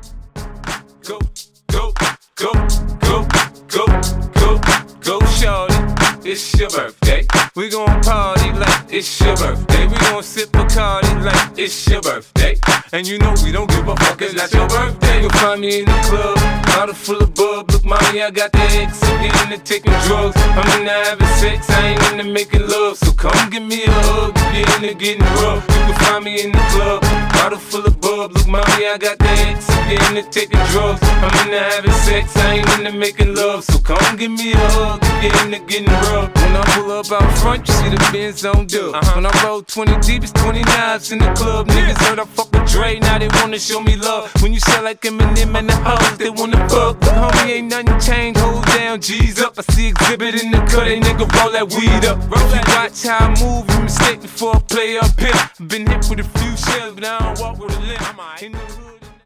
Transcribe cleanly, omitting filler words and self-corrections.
Go, go, go, go, go, go, go, shorty. It's your birthday. We gon' party like it's your birthday. We gon' sip Bacardi like it's your birthday. And you know we don't give a fuck, it's not your birthday. You'll find me in the club, bottle full of bub. Look, mommy, I got the X, I'm getting into taking drugs. I'm into having sex, I ain't into making love. So come give me a hug, if you're into getting rough. You can find me in the club, bottle full of bub. Look, mommy, I got the X, I'm getting into taking drugs. I'm into having sex, I ain't into making love. So come give me a hug, if you're into getting rough. When I pull up out front, you see the Benz on dub. When I roll 20 deep, it's 20 knives in the club. Niggas heard I fuck with Dre, now they wanna show me love. When you sell like Eminem and the hoes, they wanna fuck. But homie, ain't nothing changed, hold down, G's up. I see exhibit in the cut, they nigga roll that weed up. If you watch how I move, you mistake before I play up here. Been hit with a few shells, but I don't walk with a limp.